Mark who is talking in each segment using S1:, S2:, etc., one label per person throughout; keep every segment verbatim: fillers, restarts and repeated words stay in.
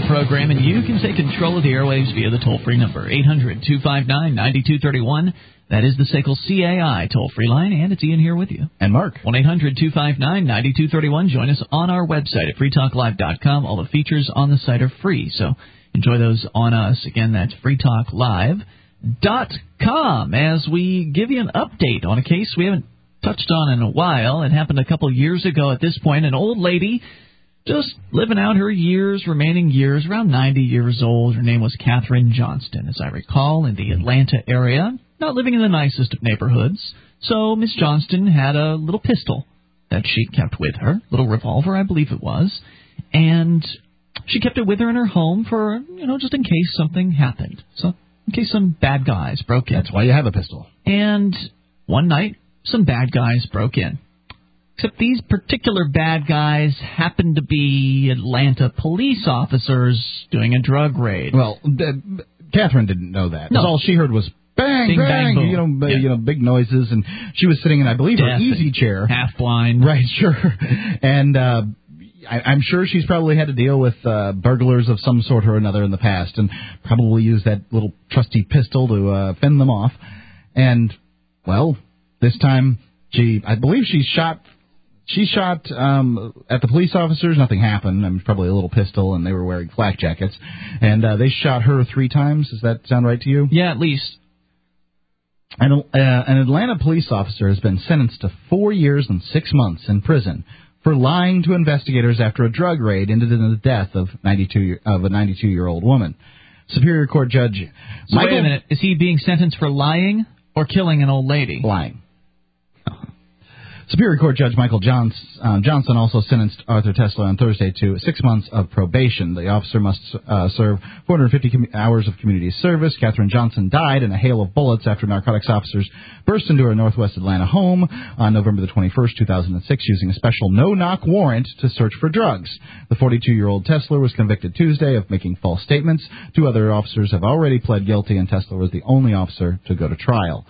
S1: the program, and you can take control of the airwaves via the toll-free number, eight hundred two five nine nine two three one. That is the S A C L C A I toll-free line, and it's Ian here with you.
S2: And Mark.
S1: one eight hundred two five nine nine two three one. Join us on our website at free talk live dot com. All the features on the site are free, so enjoy those on us. Again, that's free talk live dot com. As we give you an update on a case we haven't touched on in a while. It happened a couple years ago at this point. An old lady just living out her years, remaining years, around ninety years old. Her name was Catherine Johnston, as I recall, in the Atlanta area. Not living in the nicest of neighborhoods. So Miss Johnston had a little pistol that she kept with her, little revolver, I believe it was. And she kept it with her in her home for, you know, just in case something happened. So in case some bad guys broke in.
S2: That's why you have a pistol.
S1: And one night, some bad guys broke in. Except these particular bad guys happened to be Atlanta police officers doing a drug raid.
S2: Well, uh, Catherine didn't know that.
S1: No.
S2: All she heard was bang,
S1: Bing,
S2: bang,
S1: bang, boom.
S2: you know, b-
S1: Yeah.
S2: you know, big noises, and she was sitting in, I believe, her
S1: Deaf
S2: easy
S1: and
S2: chair.
S1: half blind.
S2: Right, sure. And uh, I, I'm sure she's probably had to deal with uh, burglars of some sort or another in the past, and probably used that little trusty pistol to uh, fend them off. And, well, this time, she, I believe she shot... She shot um, at the police officers. Nothing happened. I mean, probably a little pistol, and they were wearing flak jackets. And uh, they shot her three times. Does that sound right to you?
S1: Yeah, at least.
S2: An, uh, an Atlanta police officer has been sentenced to four years and six months in prison for lying to investigators after a drug raid ended in the death of ninety-two of a ninety-two-year-old woman. Superior Court Judge
S1: So
S2: Michael...
S1: wait a minute. Is he being sentenced for lying or killing an old lady?
S2: Lying. Superior Court Judge Michael Johns, um, Johnson also sentenced Arthur Tesler on Thursday to six months of probation. The officer must uh, serve four hundred fifty com- hours of community service. Catherine Johnson died in a hail of bullets after narcotics officers burst into her northwest Atlanta home on November the twenty-first, two thousand six, using a special no-knock warrant to search for drugs. The forty-two-year-old Tesler was convicted Tuesday of making false statements. Two other officers have already pled guilty, and Tesler was the only officer to go to trial.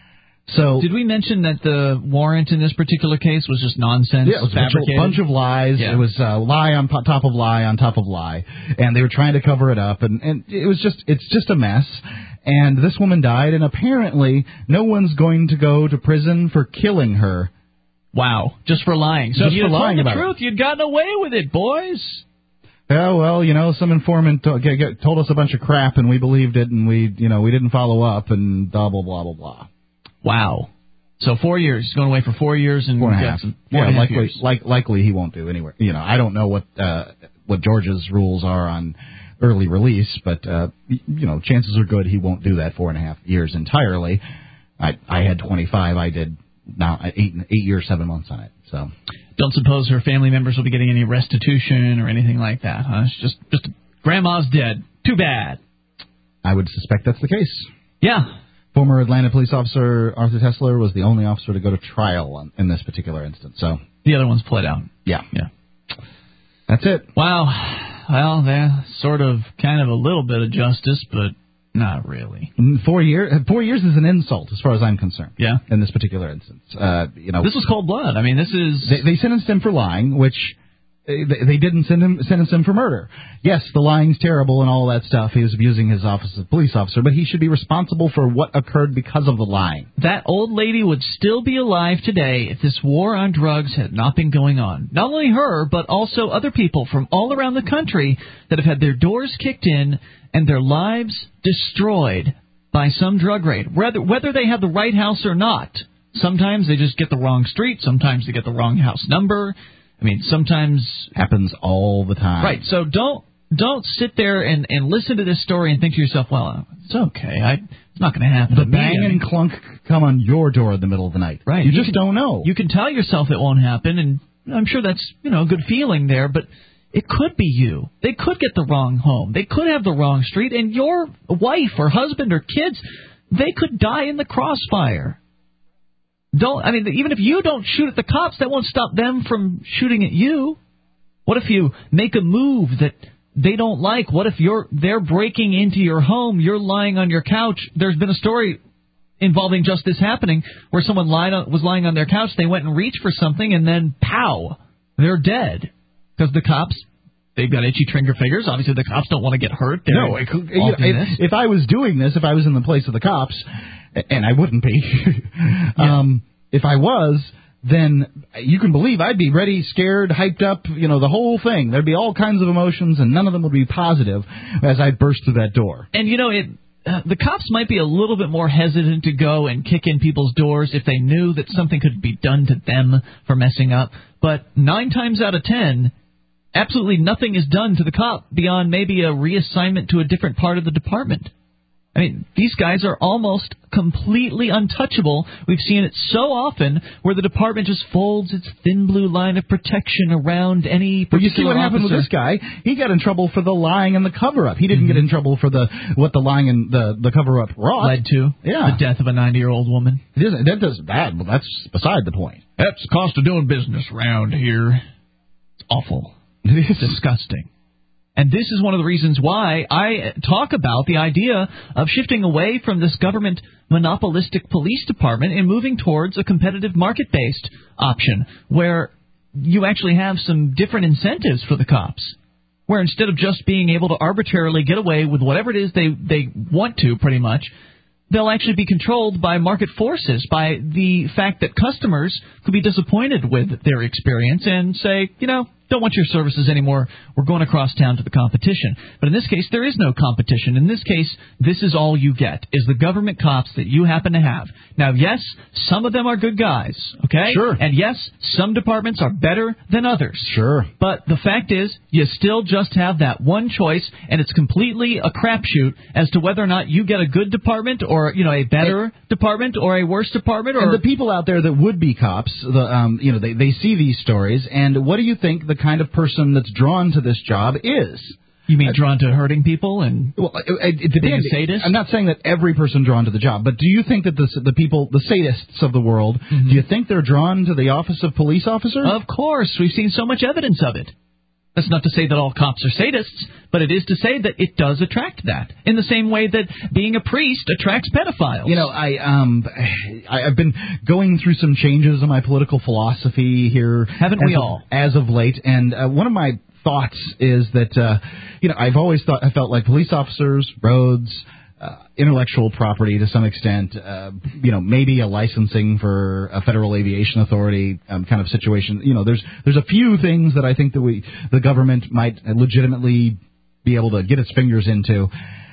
S2: So,
S1: did we mention that the warrant in this particular case was just nonsense?
S2: Yeah, it was a bunch of lies.
S1: Yeah.
S2: It was uh, lie on top of lie on top of lie, and they were trying to cover it up, and, and it was just it's just a mess. And this woman died, and apparently no one's going to go to prison for killing her.
S1: Wow, just for lying. So
S2: Just
S1: if you
S2: for
S1: told
S2: lying
S1: the
S2: about
S1: truth, you'd gotten away with it, boys.
S2: Yeah, well, you know, some informant to- get, get, told us a bunch of crap, and we believed it, and we, you know, we didn't follow up, and blah blah blah blah blah.
S1: Wow. So four years. He's going away for four years and
S2: Four and a
S1: got
S2: half.
S1: some- four
S2: Yeah,
S1: and a half
S2: likely,
S1: years.
S2: like, likely he won't do anywhere. You know, I don't know what uh, what Georgia's rules are on early release, but uh, y- you know, chances are good he won't do that four and a half years entirely. I I had twenty-five. I did now eight eight years seven months on it. So
S1: Don't suppose her family members will be getting any restitution or anything like that, huh? It's just just grandma's dead. Too bad.
S2: I would suspect that's the case.
S1: Yeah.
S2: Former Atlanta police officer Arthur Tesler was the only officer to go to trial on, in this particular instance. So
S1: The other one's played out.
S2: yeah,
S1: Yeah.
S2: that's it.
S1: Wow. Well, that's sort of kind of a little bit of justice, but not really.
S2: Four years. Four years is an insult, as far as I'm concerned.
S1: Yeah.
S2: In this particular instance, uh, you know,
S1: This was cold blood. I mean, this is...
S2: they, they sentenced him for lying, which they, they didn't send him, sentence him for murder. Yes, the lying's terrible and all that stuff. He was abusing his office as a police officer, but he should be responsible for what occurred because of the lying.
S1: That old lady would still be alive today if this war on drugs had not been going on. Not only her, but also other people from all around the country that have had their doors kicked in and their lives destroyed by some drug raid, whether, whether they have the right house or not. Sometimes they just get the wrong street. Sometimes they get the wrong house number. I mean, sometimes...
S2: Happens all the time.
S1: Right, so don't don't sit there and, and listen to this story and think to yourself, well, it's okay. I, it's not going to happen
S2: The
S1: to me.
S2: bang and clunk come on your door in the middle of the night.
S1: Right.
S2: You,
S1: You
S2: just
S1: can-
S2: don't know.
S1: You can tell yourself it won't happen, and I'm sure that's, you know, a good feeling there, but it could be you. They could get the wrong home. They could have the wrong street, and your wife or husband or kids, they could die in the crossfire. Don't, I mean, even if you don't shoot at the cops, that won't stop them from shooting at you. What if you make a move that they don't like? What if you're they're breaking into your home, you're lying on your couch? There's been a story involving just this happening where someone lied on, was lying on their couch, they went and reached for something, and then pow, they're dead because the cops they've got itchy trigger fingers. Obviously, the cops don't want to get hurt. They're
S2: no, it, you know, if, if I was doing this, if I was in the place of the cops, and I wouldn't be, yeah. um, if I was, then you can believe I'd be ready, scared, hyped up, you know, the whole thing. There'd be all kinds of emotions, and none of them would be positive as I burst through that door.
S1: And, you know, it... Uh, the cops might be a little bit more hesitant to go and kick in people's doors if they knew that something could be done to them for messing up. But nine times out of ten, absolutely nothing is done to the cop beyond maybe a reassignment to a different part of the department. I mean, these guys are almost completely untouchable. We've seen it so often where the department just folds its thin blue line of protection around any particular
S2: Well, you see what happened
S1: officer.
S2: with this guy? He got in trouble for the lying and the cover-up. He didn't mm-hmm. get in trouble for the what the lying and the, the cover-up wrought.
S1: Led to
S2: yeah.
S1: the death of a ninety-year-old woman.
S2: It isn't, that does that. Well, that's beside the point.
S1: That's the cost of doing business around here. It's awful. It's disgusting. And this is one of the reasons why I talk about the idea of shifting away from this government monopolistic police department and moving towards a competitive market-based option where you actually have some different incentives for the cops, where instead of just being able to arbitrarily get away with whatever it is they, they want to pretty much, they'll actually be controlled by market forces, by the fact that customers could be disappointed with their experience and say, you know, don't want your services anymore. We're going across town to the competition. But in this case, there is no competition. In this case, this is all you get, is the government cops that you happen to have. Now, yes, some of them are good guys, okay?
S2: Sure.
S1: And yes, some departments are better than others.
S2: Sure.
S1: But the fact is, you still just have that one choice, and it's completely a crapshoot as to whether or not you get a good department or, you know, a better and, department or a worse department. Or
S2: and the people out there that would be cops, the um, you know, they, they see these stories, and what do you think the kind of person that's drawn to this job is?
S1: You mean drawn to hurting people and
S2: well, it, it,
S1: being a sadist?
S2: I'm not saying that every person drawn to the job, but do you think that the the people, the sadists of the world, mm-hmm. do you think they're drawn to the office of police officer?
S1: Of course. We've seen so much evidence of it. That's not to say that all cops are sadists, but it is to say that it does attract that, in the same way that being a priest attracts pedophiles.
S2: You know, I, um, I, I've been going through some changes in my political philosophy here.
S1: Haven't we
S2: of,
S1: all?
S2: As of late, and uh, one of my thoughts is that, uh, you know, I've always thought, I felt like police officers, roads, Uh, intellectual property to some extent, uh, you know, maybe a licensing for a Federal Aviation Authority um, kind of situation. You know, there's there's a few things that I think that we the government might legitimately be able to get its fingers into,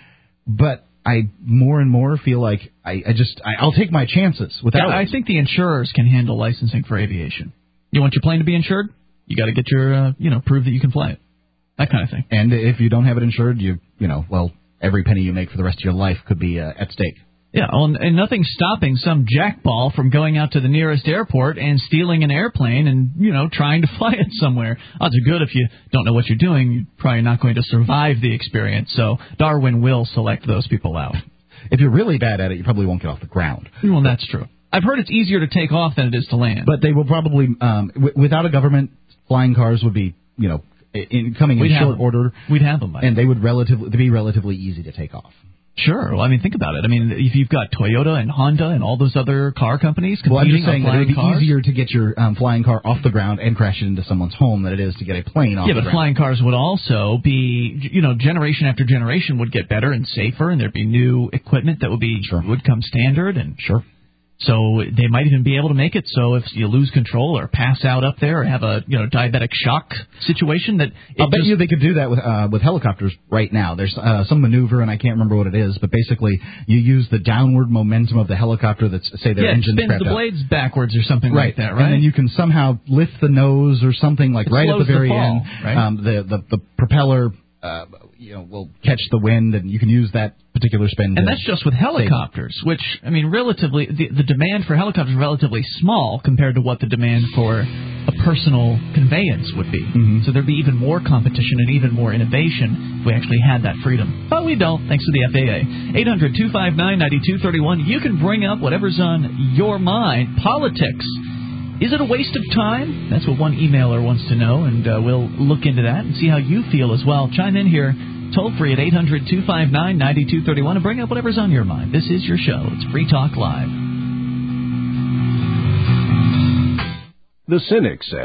S2: but I more and more feel like I, I just I, I'll take my chances without.
S1: Yeah, I think the insurers can handle licensing for aviation. You want your plane to be insured? You got to get your uh, you know prove that you can fly it, that kind of thing.
S2: And if you don't have it insured, you you know well. Every penny you make for the rest of your life could be uh, at stake.
S1: Yeah, well, and nothing's stopping some jackball from going out to the nearest airport and stealing an airplane and, you know, trying to fly it somewhere. Odds are good if you don't know what you're doing, you're probably not going to survive the experience. So Darwin will select those people out.
S2: If you're really bad at it, you probably won't get off the ground.
S1: Well, that's true. I've heard it's easier to take off than it is to land.
S2: But they will probably, um, w- without a government, flying cars would be, you know, In, coming
S1: we'd
S2: in short
S1: them.
S2: order,
S1: we'd have them, by
S2: and they would relatively be relatively easy to take off.
S1: Sure. Well, I mean, think about it. I mean, if you've got Toyota and Honda and all those other car companies competing
S2: well, I'm just saying
S1: on
S2: that it would be
S1: cars,
S2: easier to get your um, flying car off the ground and crash it into someone's home than it is to get a plane off
S1: yeah,
S2: the
S1: but
S2: ground.
S1: Flying cars would also be, you know, generation after generation would get better and safer, and there'd be new equipment that would be
S2: sure.
S1: would come standard, and
S2: sure.
S1: So they might even be able to make it so if you lose control or pass out up there or have a you know diabetic shock situation that it
S2: I'll bet
S1: just,
S2: you they could do that with uh, with helicopters right now. There's uh, some maneuver and I can't remember what it is, but basically you use the downward momentum of the helicopter that's say their
S1: yeah,
S2: engine's
S1: spins
S2: prepped
S1: the
S2: up.
S1: blades backwards or something
S2: right.
S1: like that, right?
S2: And then you can somehow lift the nose or something like
S1: it
S2: right at the very
S1: the fall,
S2: end.
S1: Right?
S2: Um, the, the the propeller uh, you know will catch the wind and you can use that particular spin.
S1: And that's just with helicopters, which, I mean, relatively, the, the demand for helicopters is relatively small compared to what the demand for a personal conveyance would be.
S2: Mm-hmm.
S1: So there'd be even more competition and even more innovation if we actually had that freedom. But we don't, thanks to the F A A. eight hundred two five nine nine two three one. You can bring up whatever's on your mind. Politics. Is it a waste of time? That's what one emailer wants to know, and uh, we'll look into that and see how you feel as well. Chime in here. Toll free at eight hundred two five nine nine two three one and bring up whatever's on your mind. This is your show. It's Free Talk Live.
S3: The cynic says,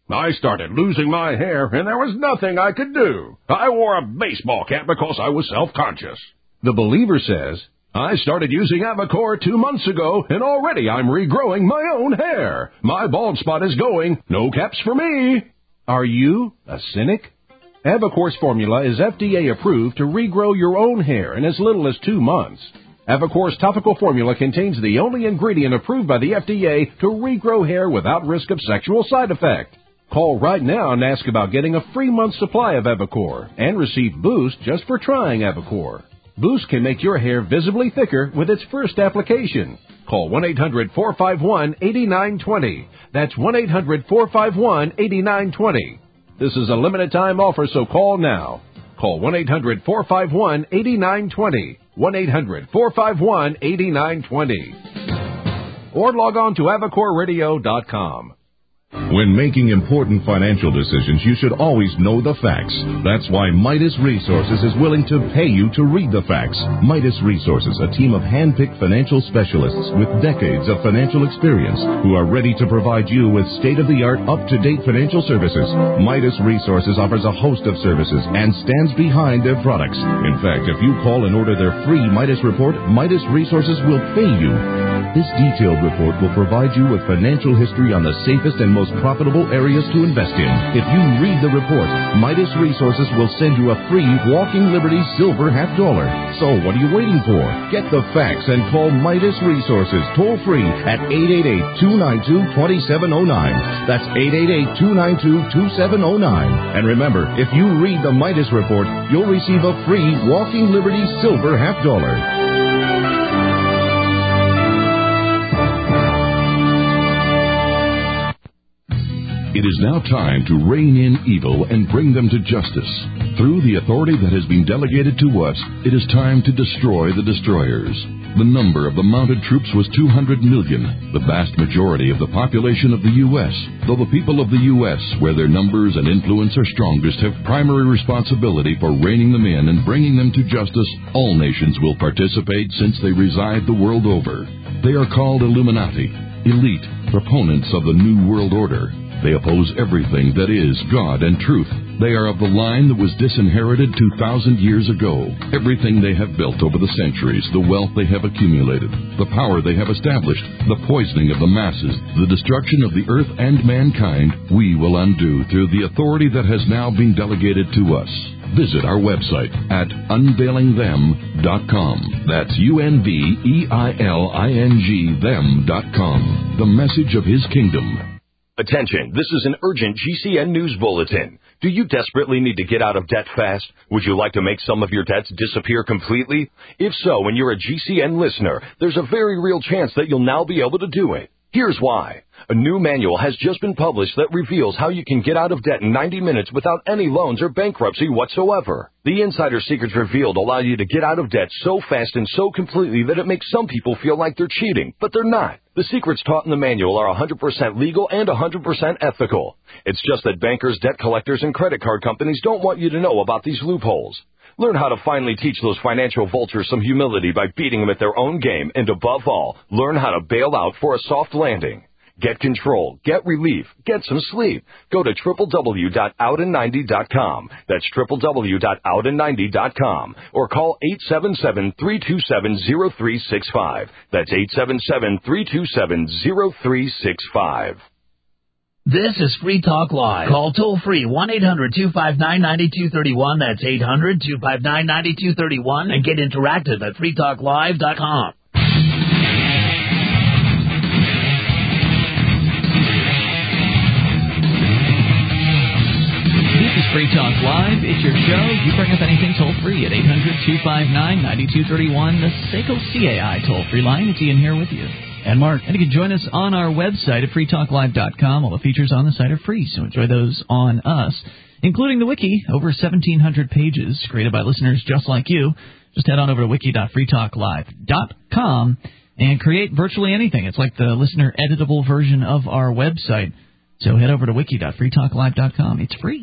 S3: I started losing my hair, and there was nothing I could do. I wore a baseball cap because I was self-conscious. The Believer says, I started using Avocor two months ago, and already I'm regrowing my own hair. My bald spot is going. No caps for me. Are you a cynic? Avocor's formula is F D A approved to regrow your own hair in as little as two months. Avocor's topical formula contains the only ingredient approved by the F D A to regrow hair without risk of sexual side effect. Call right now and ask about getting a free month supply of Avocor and receive Boost just for trying Avocor. Boost can make your hair visibly thicker with its first application. Call one eight hundred four five one eight nine two zero. That's one eight hundred four five one eight nine two zero. This is a limited time offer, so call now. Call one eight hundred four five one eight nine two zero. one eight hundred four five one eight nine two zero. Or log on to avocor radio dot com.
S4: When making important financial decisions, you should always know the facts. That's why Midas Resources is willing to pay you to read the facts. Midas Resources, a team of hand-picked financial specialists with decades of financial experience who are ready to provide you with state-of-the-art, up-to-date financial services. Midas Resources offers a host of services and stands behind their products. In fact, if you call and order their free Midas report, Midas Resources will pay you. This detailed report will provide you with financial history on the safest and most profitable areas to invest in. If you read the report, Midas Resources will send you a free Walking Liberty silver half dollar. So what are you waiting for? Get the facts and call Midas Resources toll free at eight eight eight, two nine two, two seven zero nine. That's eight eight eight, two nine two, two seven zero nine. And remember, if you read the Midas report, you'll receive a free Walking Liberty silver half dollar.
S5: It is now time to rein in evil and bring them to justice. Through the authority that has been delegated to us, it is time to destroy the destroyers. The number of the mounted troops was two hundred million, the vast majority of the population of the U S Though the people of the U S, where their numbers and influence are strongest, have primary responsibility for reining them in and bringing them to justice, all nations will participate since they reside the world over. They are called Illuminati, elite, proponents of the New World Order. They oppose everything that is God and truth. They are of the line that was disinherited two thousand years ago. Everything they have built over the centuries, the wealth they have accumulated, the power they have established, the poisoning of the masses, the destruction of the earth and mankind, we will undo through the authority that has now been delegated to us. Visit our website at unveiling them dot com. That's U N V E I L I N G them dot com. The message of His kingdom.
S6: Attention, this is an urgent G C N News Bulletin. Do you desperately need to get out of debt fast? Would you like to make some of your debts disappear completely? If so, and you're a G C N listener, there's a very real chance that you'll now be able to do it. Here's why. A new manual has just been published that reveals how you can get out of debt in ninety minutes without any loans or bankruptcy whatsoever. The insider secrets revealed allow you to get out of debt so fast and so completely that it makes some people feel like they're cheating, but they're not. The secrets taught in the manual are one hundred percent legal and one hundred percent ethical. It's just that bankers, debt collectors, and credit card companies don't want you to know about these loopholes. Learn how to finally teach those financial vultures some humility by beating them at their own game, and above all, learn how to bail out for a soft landing. Get control, get relief, get some sleep. Go to w w w dot out in ninety dot com. That's w w w dot out in ninety dot com. Or call eight seven seven, three two seven, zero three six five. That's eight seven seven, three two seven, zero three six five.
S7: This is Free Talk Live. Call toll-free one eight hundred two five nine nine two three one. That's eight hundred two five nine nine two three one. And get interactive at free talk live dot com.
S1: Free Talk Live. It's your show. You bring up anything toll-free at eight hundred two five nine nine two three one, the SACL C A I toll-free line. It's Ian here with you.
S2: And Mark.
S1: And you can join us on our website at free talk live dot com. All the features on the site are free, so enjoy those on us, including the wiki, over seventeen hundred pages created by listeners just like you. Just head on over to wiki dot free talk live dot com and create virtually anything. It's like the listener editable version of our website. So head over to wiki dot free talk live dot com. It's free.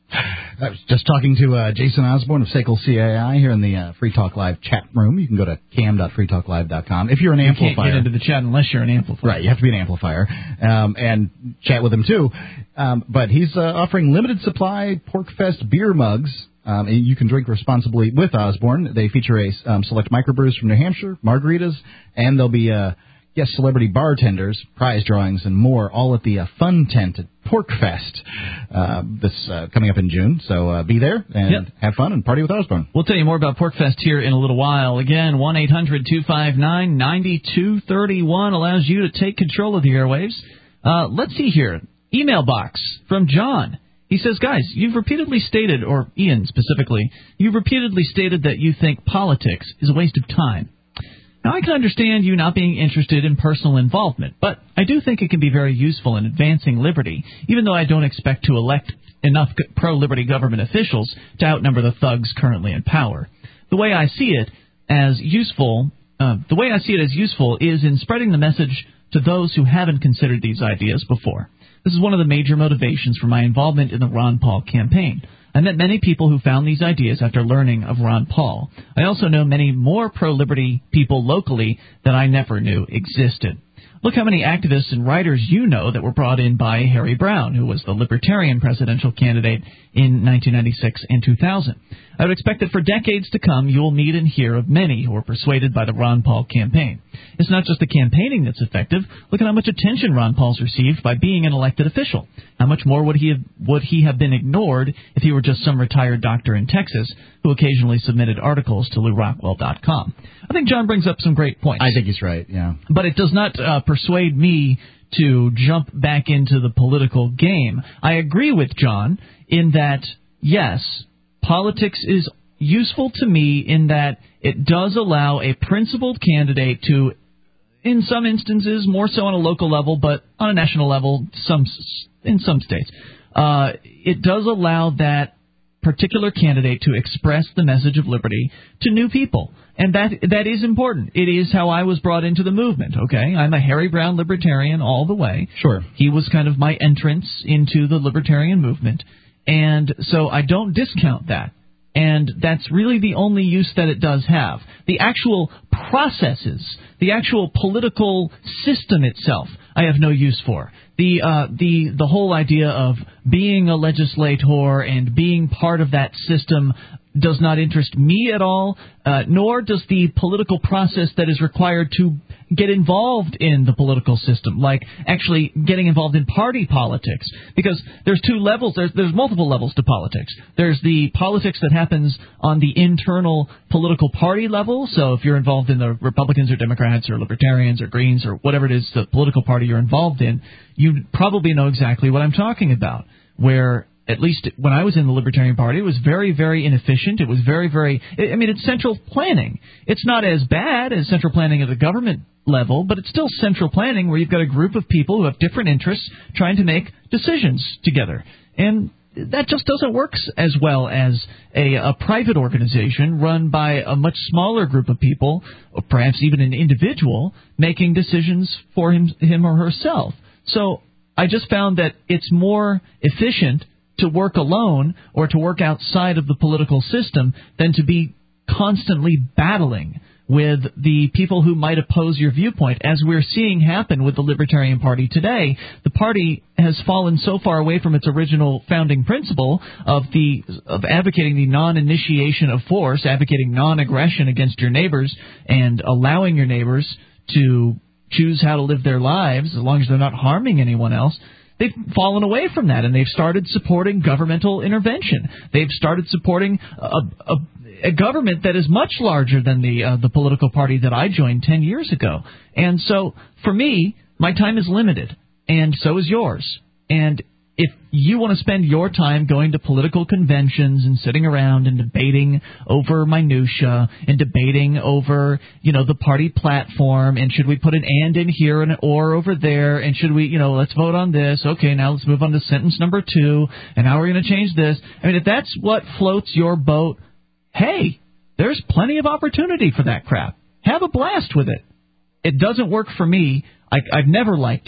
S2: I was just talking to uh, Jason Osborne of S A C L C A I here in the uh, Free Talk Live chat room. You can go to cam dot free talk live dot com. If you're an
S1: you
S2: amplifier.
S1: You can't get into the chat unless you're an amplifier.
S2: Right, you have to be an amplifier. Um, and chat with him, too. Um, but he's uh, offering limited supply PorcFest beer mugs. Um, and you can drink responsibly with Osborne. They feature a um, select microbrews from New Hampshire, margaritas, and there'll be uh, guest celebrity bartenders, prize drawings, and more, all at the uh, Fun Tent at PorcFest uh, this uh, coming up in June. So uh, be there and yep. have fun and party with Osborne.
S1: We'll tell you more about PorcFest here in a little while. Again, one eight hundred two five nine nine two three one allows you to take control of the airwaves. Uh, let's see here. Email box from John. He says, guys, you've repeatedly stated, or Ian specifically, you've repeatedly stated that you think politics is a waste of time. Now, I can understand you not being interested in personal involvement, but I do think it can be very useful in advancing liberty, even though I don't expect to elect enough pro-liberty government officials to outnumber the thugs currently in power. The way I see it as useful, uh, the way I see it as useful is in spreading the message to those who haven't considered these ideas before. This is one of the major motivations for my involvement in the Ron Paul campaign. I met many people who found these ideas after learning of Ron Paul. I also know many more pro-liberty people locally that I never knew existed. Look how many activists and writers you know that were brought in by Harry Brown, who was the Libertarian presidential candidate in nineteen ninety-six and two thousand. I would expect that for decades to come, you will meet and hear of many who were persuaded by the Ron Paul campaign. It's not just the campaigning that's effective. Look at how much attention Ron Paul's received by being an elected official. How much more would he have, would he have been ignored if he were just some retired doctor in Texas who occasionally submitted articles to Lew Rockwell dot com? I think John brings up some great points.
S2: I think he's right, yeah.
S1: But it does not uh, persuade me to jump back into the political game. I agree with John in that, yes, politics is useful to me in that it does allow a principled candidate to, in some instances, more so on a local level, but on a national level, some in some states, uh, it does allow that particular candidate to express the message of liberty to new people. And that that is important. It is how I was brought into the movement, okay? I'm a Harry Brown libertarian all the way.
S2: Sure.
S1: He was kind of my entrance into the libertarian movement. And so I don't discount that. And that's really the only use that it does have. The actual processes, the actual political system itself, I have no use for. The uh, the the whole idea of being a legislator and being part of that system does not interest me at all, uh, nor does the political process that is required to get involved in the political system, like actually getting involved in party politics. Because there's two levels, there's, there's multiple levels to politics. There's the politics that happens on the internal political party level, so if you're involved in the Republicans or Democrats or Libertarians or Greens or whatever it is, the political party you're involved in, you probably know exactly what I'm talking about, where at least when I was in the Libertarian Party, it was very, very inefficient. It was very, very, I mean, it's central planning. It's not as bad as central planning at the government level, but it's still central planning where you've got a group of people who have different interests trying to make decisions together. And that just doesn't work as well as a, a private organization run by a much smaller group of people, or perhaps even an individual, making decisions for him, him or herself. So I just found that it's more efficient to work alone or to work outside of the political system than to be constantly battling with the people who might oppose your viewpoint. As we're seeing happen with the Libertarian Party today, the party has fallen so far away from its original founding principle of the of advocating the non-initiation of force, advocating non-aggression against your neighbors, and allowing your neighbors to choose how to live their lives as long as they're not harming anyone else. They've fallen away from that, and they've started supporting governmental intervention. They've started supporting a, a, a government that is much larger than the uh, the political party that I joined ten years ago. And so, for me, my time is limited, and so is yours. And if you want to spend your time going to political conventions and sitting around and debating over minutia and debating over, you know, the party platform and should we put an and in here and an or over there and should we, you know, let's vote on this. Okay, now let's move on to sentence number two and how we're going to change this. I mean, if that's what floats your boat, hey, there's plenty of opportunity for that crap. Have a blast with it. It doesn't work for me. I, I've never liked it.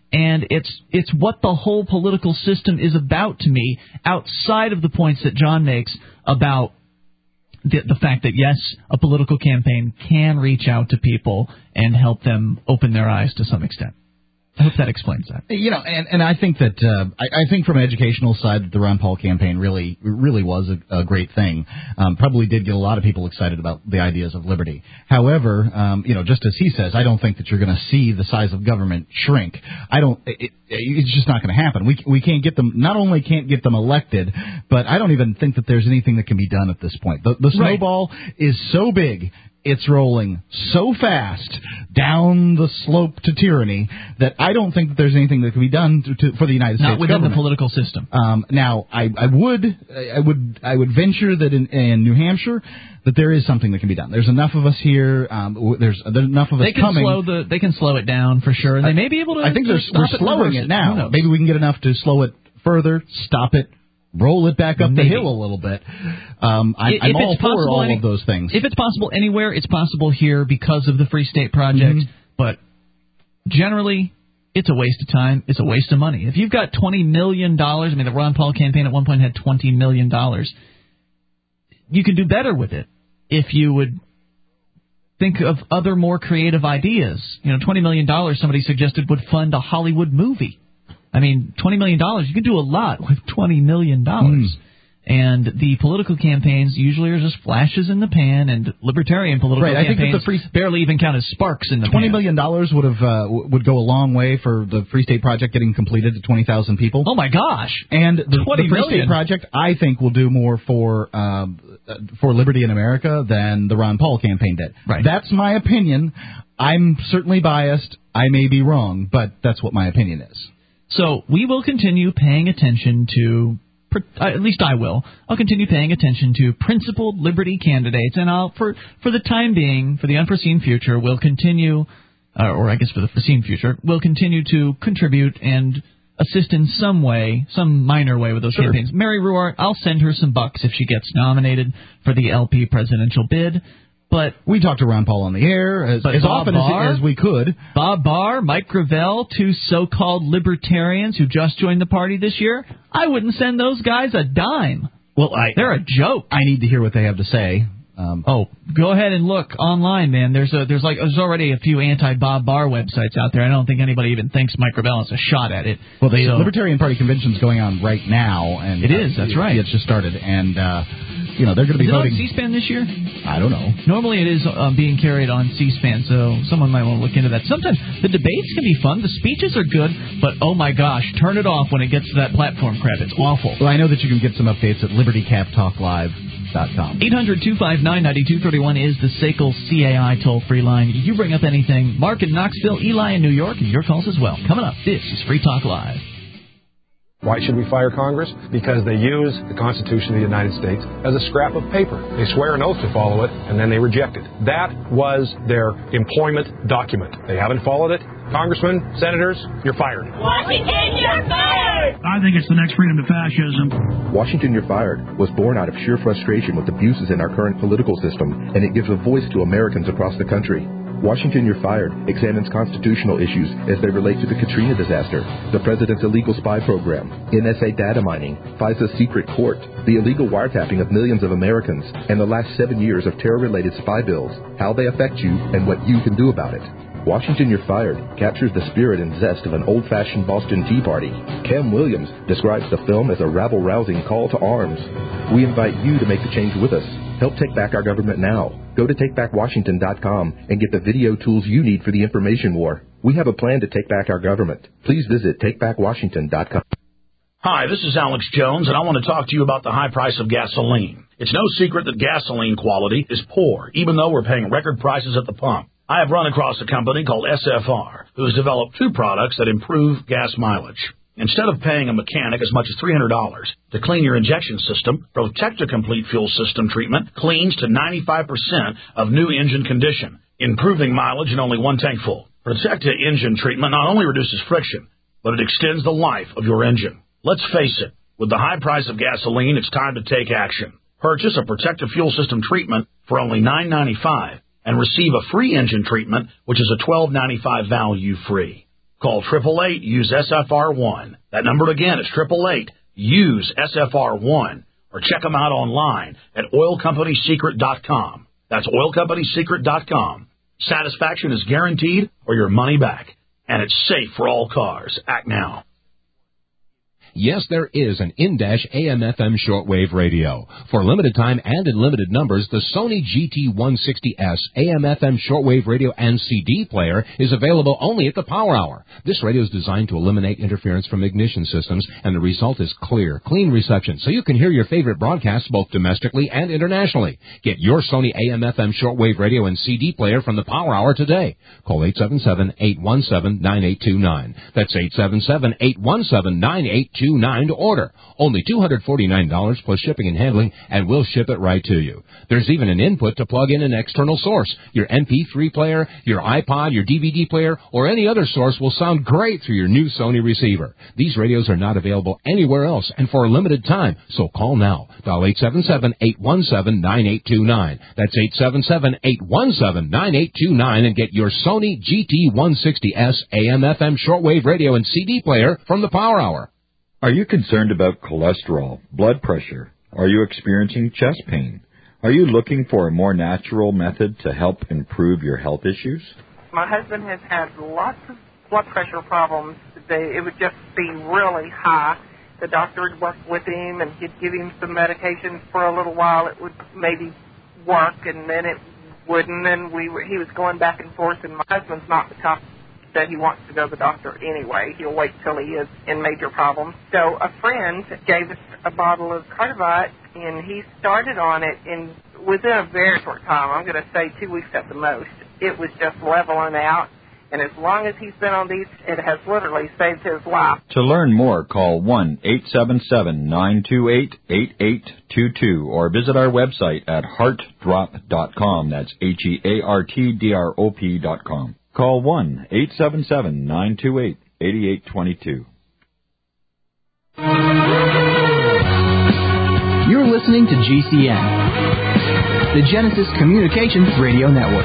S1: And it's it's what the whole political system is about to me, outside of the points that John makes about the, the fact that, yes, a political campaign can reach out to people and help them open their eyes to some extent. I hope that explains that.
S2: You know, and, and I think that uh, I, I think from an educational side, the Ron Paul campaign really really was a, a great thing. Um, probably did get a lot of people excited about the ideas of liberty. However, um, you know, just as he says, I don't think that you're going to see the size of government shrink. I don't. It, it's just not going to happen. We we can't get them. Not only can't get them elected, but I don't even think that there's anything that can be done at this point. The, the snowball right. is so big. It's rolling so fast down the slope to tyranny that I don't think that there's anything that can be done to, to, for the United
S1: Not
S2: States
S1: within
S2: government.
S1: the political system.
S2: Um, now, I, I would, I would, I would venture that in, in New Hampshire, that there is something that can be done. There's enough of us here. Um, there's, there's enough of us
S1: they can
S2: coming.
S1: Slow the, they can slow it down for sure, and they may be able to.
S2: I think
S1: to
S2: we're
S1: stop
S2: slowing
S1: it,
S2: it now. Maybe we can get enough to slow it further, stop it. Roll it back up
S1: Maybe.
S2: the hill a little bit. Um, I,
S1: if
S2: I'm all
S1: it's
S2: for all
S1: any,
S2: of those things.
S1: If it's possible anywhere, it's possible here because of the Free State Project. Mm-hmm. But generally, it's a waste of time. It's a waste of money. If you've got twenty million dollars, I mean, the Ron Paul campaign at one point had twenty million dollars. You could do better with it if you would think of other more creative ideas. You know, twenty million dollars, somebody suggested, would fund a Hollywood movie. I mean, twenty million dollars, you can do a lot with twenty million dollars. Mm. And the political campaigns usually are just flashes in the pan, and libertarian political
S2: right,
S1: campaigns
S2: I think that the free,
S1: barely even count as sparks in the
S2: twenty
S1: pan.
S2: twenty million dollars would have uh, would go a long way for the Free State Project getting completed to twenty thousand people.
S1: Oh, my gosh.
S2: And the, the Free State Project, I think, will do more for um, for liberty in America than the Ron Paul campaign did.
S1: Right.
S2: That's my opinion. I'm certainly biased. I may be wrong, but that's what my opinion is.
S1: So we will continue paying attention to, at least I will, I'll continue paying attention to principled liberty candidates, and I'll, for, for the time being, for the unforeseen future, we'll continue, uh, or I guess for the foreseen future, we'll continue to contribute and assist in some way, some minor way with those sure. campaigns. Mary Ruwart, I'll send her some bucks if she gets nominated for the L P presidential bid. But
S2: we talked to Ron Paul on the air as, as often
S1: Barr,
S2: as, as we could.
S1: Bob Barr, Mike Gravel, two so-called libertarians who just joined the party this year. I wouldn't send those guys a dime.
S2: Well, I,
S1: they're a joke.
S2: I need to hear what they have to say. Um,
S1: oh, go ahead and look online, man. There's a, there's like there's already a few anti-Bob Barr websites out there. I don't think anybody even thinks Mike Gravel has a shot at it.
S2: Well, the
S1: so,
S2: Libertarian Party convention's going on right now, and
S1: it is. That's
S2: uh,
S1: right.
S2: It's just started, and. Uh, You know, they're going to be
S1: is
S2: voting.
S1: Is it on C-SPAN this year?
S2: I don't know.
S1: Normally it is uh, being carried on C-SPAN, so someone might want to look into that. Sometimes the debates can be fun. The speeches are good, but oh my gosh, turn it off when it gets to that platform crap. It's awful.
S2: Well, I know that you can get some updates at liberty cap talk live dot com.
S1: eight hundred two five nine nine two three one is the S A C L C A I toll-free line. You bring up anything. Mark in Knoxville, Eli in New York, and your calls as well. Coming up, this is Free Talk Live.
S8: Why should we fire Congress? Because they use the Constitution of the United States as a scrap of paper. They swear an oath to follow it, and then they reject it. That was their employment document. They haven't followed it. Congressmen, senators, you're fired.
S9: Washington, you're fired!
S10: I think it's the next freedom to fascism.
S11: Washington, you're fired was born out of sheer frustration with abuses in our current political system, and it gives a voice to Americans across the country. Washington, You're Fired examines constitutional issues as they relate to the Katrina disaster, the president's illegal spy program, N S A data mining, FISA's secret court, the illegal wiretapping of millions of Americans, and the last seven years of terror-related spy bills, how they affect you, and what you can do about it. Washington, You're Fired captures the spirit and zest of an old-fashioned Boston Tea Party. Cam Williams describes the film as a rabble-rousing call to arms. We invite you to make the change with us. Help take back our government now. Go to take back washington dot com and get the video tools you need for the information war. We have a plan to take back our government. Please visit take back washington dot com.
S10: Hi, this is Alex Jones, and I want to talk to you about the high price of gasoline. It's no secret that gasoline quality is poor, even though we're paying record prices at the pump. I have run across a company called S F R, who has developed two products that improve gas mileage. Instead of paying a mechanic as much as three hundred dollars to clean your injection system, Protecta Complete Fuel System treatment cleans to ninety-five percent of new engine condition, improving mileage in only one tank full. Protecta engine treatment not only reduces friction, but it extends the life of your engine. Let's face it, with the high price of gasoline, it's time to take action. Purchase a Protecta Fuel System treatment for only nine ninety-five and receive a free engine treatment, which is a twelve ninety-five value free. Call eight eight eight, use S F R one. That number again is eight eight eight, use S F R one. Or check them out online at oil company secret dot com. That's oil company secret dot com. Satisfaction is guaranteed or your money back. And it's safe for all cars. Act now.
S12: Yes, there is an in-dash A M F M shortwave radio. For limited time and in limited numbers, the Sony G T one sixty S A M F M shortwave radio and C D player is available only at the Power Hour. This radio is designed to eliminate interference from ignition systems, and the result is clear, clean reception, so you can hear your favorite broadcasts both domestically and internationally. Get your Sony A M F M shortwave radio and C D player from the Power Hour today. Call eight seven seven, eight one seven, nine eight two nine. That's eight seven seven, eight one seven, nine eight two nine to order. Only two hundred forty-nine dollars plus shipping and handling, and we'll ship it right to you. There's even an input to plug in an external source. Your M P three player, your iPod, your D V D player, or any other source will sound great through your new Sony receiver. These radios are not available anywhere else and for a limited time, so call now. Dial eight seven seven, eight one seven, nine eight two nine. That's eight seven seven, eight one seven, nine eight two nine and get your Sony G T one sixty S A M F M shortwave radio and C D player from the Power Hour.
S13: Are you concerned about cholesterol, blood pressure? Are you experiencing chest pain? Are you looking for a more natural method to help improve your health issues?
S14: My husband has had lots of blood pressure problems. They, it would just be really high. The doctor would work with him, and he'd give him some medications for a little while. It would maybe work, and then it wouldn't, and we were, he was going back and forth, and my husband's not the type that he wants to go to the doctor anyway. He'll wait till he is in major problems. So a friend gave us a bottle of Cardivite, and he started on it in within a very short time. I'm going to say two weeks at the most. It was just leveling out, and as long as he's been on these, it has literally saved his life.
S13: To learn more, call one eight seven seven, nine two eight, eight eight two two or visit our website at heart drop dot com. That's H E A R T D R O P dot com. Call one eight seven seven, nine two eight, eight eight two two.
S15: You're listening to G C N, the Genesis Communications Radio Network.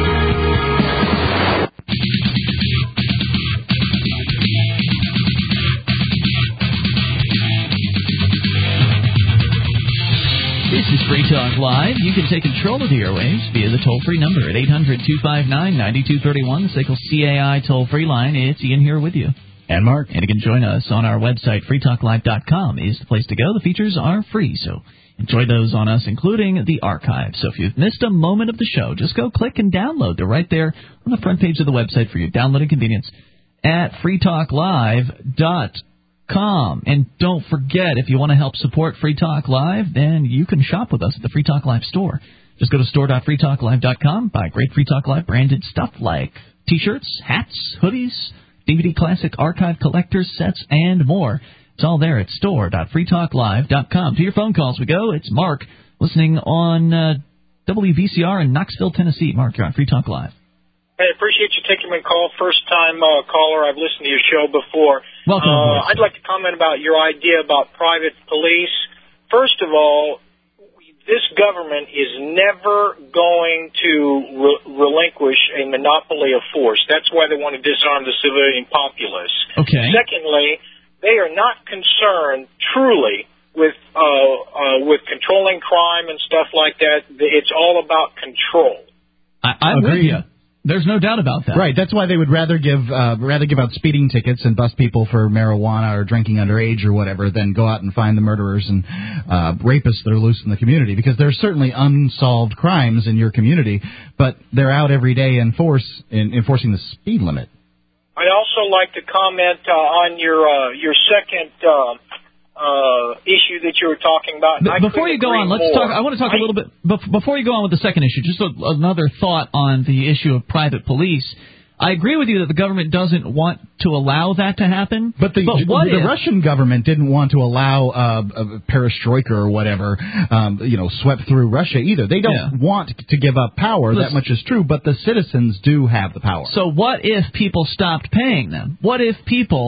S1: This is Free Talk Live. You can take control of the airwaves via the toll-free number at eight hundred, two five nine, nine two three one, the S A C L C A I toll-free line. It's Ian here with you.
S2: And Mark.
S1: And you can join us on our website. free talk live dot com is the place to go. The features are free, so enjoy those on us, including the archive. So if you've missed a moment of the show, just go click and download. They're right there on the front page of the website for your downloading convenience at free talk live dot com. And don't forget, if you want to help support Free Talk Live, then you can shop with us at the Free Talk Live store. Just go to store dot free talk live dot com, buy great Free Talk Live branded stuff like T-shirts, hats, hoodies, D V D classic archive collectors sets, and more. It's all there at store dot free talk live dot com. To your phone calls we go. It's Mark listening on uh, W V C R in Knoxville, Tennessee. Mark, you're on Free Talk Live.
S16: Hey, appreciate you taking my call. First-time uh, caller. I've listened to your show before.
S1: Welcome.
S16: Uh, I'd like to comment about your idea about private police. First of all, this government is never going to re- relinquish a monopoly of force. That's why they want to disarm the civilian populace.
S1: Okay.
S16: Secondly, they are not concerned truly with uh, uh, with controlling crime and stuff like that. It's all about control.
S1: I, I'm with you. There's no doubt about that.
S2: Right. That's why they would rather give uh, rather give out speeding tickets and bust people for marijuana or drinking underage or whatever than go out and find the murderers and uh, rapists that are loose in the community. Because there's certainly unsolved crimes in your community, but they're out every day in force in enforcing the speed limit.
S16: I'd also like to comment uh, on your uh, your second uh, uh, issue that you were talking about.
S1: But before you go on, let's
S16: more.
S1: talk. I want to talk
S16: I,
S1: a little bit before you go on with the second issue. Just a, another thought on the issue of private police. I agree with you that the government doesn't want to allow that to happen.
S2: But the,
S1: but what
S2: the
S1: if,
S2: Russian government didn't want to allow uh, a perestroika or whatever, um, you know, swept through Russia either. They don't
S1: yeah.
S2: want to give up power. Listen, that much is true. But the citizens do have the power.
S1: So what if people stopped paying them? What if people